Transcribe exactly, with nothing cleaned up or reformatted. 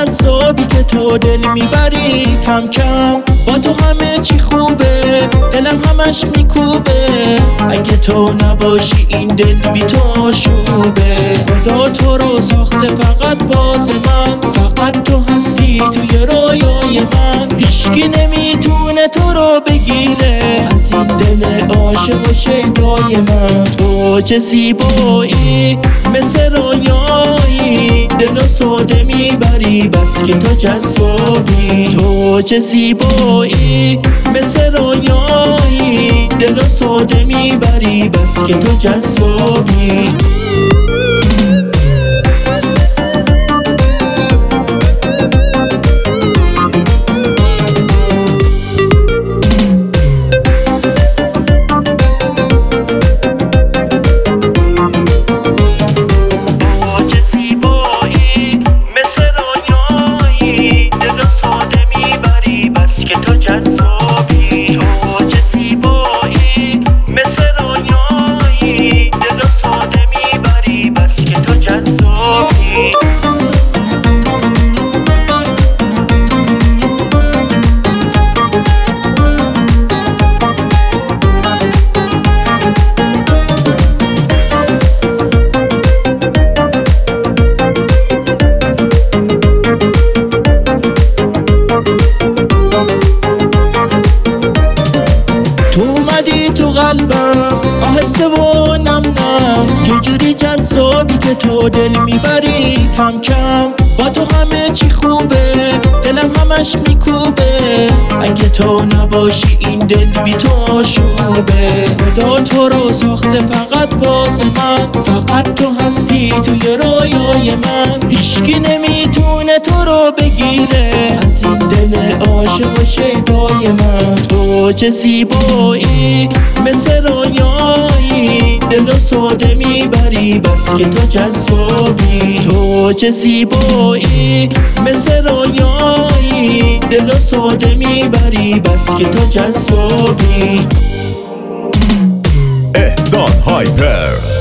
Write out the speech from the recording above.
جذابی که تو دل میبری، کم کم با تو همه چی خوبه، دلم همش میکوبه. اگه تو نباشی این دل بی تو شوبه. خدا تو رو ساخته فقط واسه من، فقط تو هستی توی رویای من. هیچکی نمیتونه تو رو بگیره از این دل عاشق و شیدای من. تو چه زیبایی مثل رویایی، دل و ساده میبری بس که تو جذابی. تو چه زیبایی مثل رویایی، دل و ساده میبری بس که تو جذابی. تو قلبم آهسته و نم نم، یه جوری جذابی که تو دل میبری، کم کم با تو همه چی خوبه، دلم همش میکوبه. اگه تو نباشی این دل بی تو شوبه. خدا تو رو ساخته فقط واسه من، فقط تو هستی توی رویای من. هیچکی نمیتونه تو رو بگیره از این دل عاشق و شیدای من. تو چه زیبایی مثل رویایی، دل و ساده میبری بس که تو جذابی. تو چه زیبایی مثل رویایی، دل و ساده میبری بس که تو جذابی. احسان هایپر